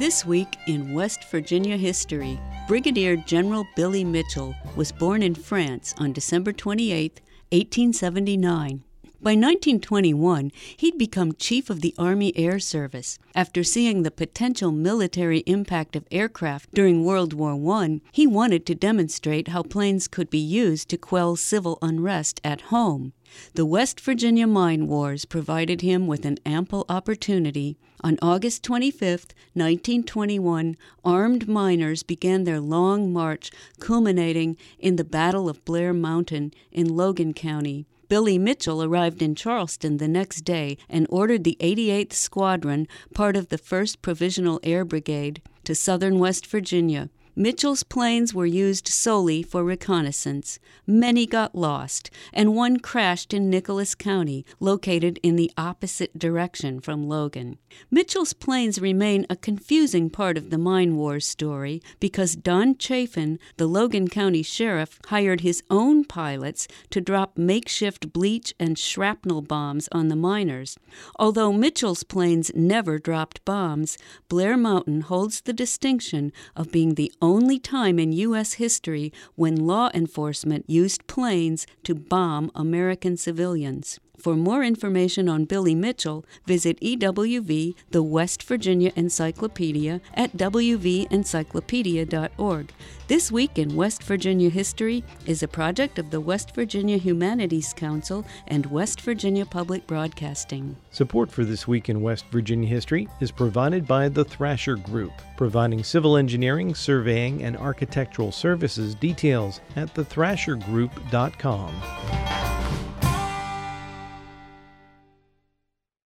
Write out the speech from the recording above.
This week in West Virginia history, Brigadier General Billy Mitchell was born in France on December 28, 1879. By 1921, he'd become Chief of the Army Air Service. After seeing the potential military impact of aircraft during World War I, he wanted to demonstrate how planes could be used to quell civil unrest at home. The West Virginia Mine Wars provided him with an ample opportunity. On August 25, 1921, armed miners began their long march, culminating in the Battle of Blair Mountain in Logan County. Billy Mitchell arrived in Charleston the next day and ordered the 88th Squadron, part of the 1st Provisional Air Brigade, to southern West Virginia. Mitchell's planes were used solely for reconnaissance. Many got lost, and one crashed in Nicholas County, located in the opposite direction from Logan. Mitchell's planes remain a confusing part of the Mine Wars story because Don Chafin, the Logan County sheriff, hired his own pilots to drop makeshift bleach and shrapnel bombs on the miners. Although Mitchell's planes never dropped bombs, Blair Mountain holds the distinction of being the only time in U.S. history when law enforcement used planes to bomb American civilians. For more information on Billy Mitchell, visit EWV, the West Virginia Encyclopedia, at wvencyclopedia.org. This Week in West Virginia History is a project of the West Virginia Humanities Council and West Virginia Public Broadcasting. Support for This Week in West Virginia History is provided by the Thrasher Group, providing civil engineering, surveying, and architectural services. Details at thethrashergroup.com.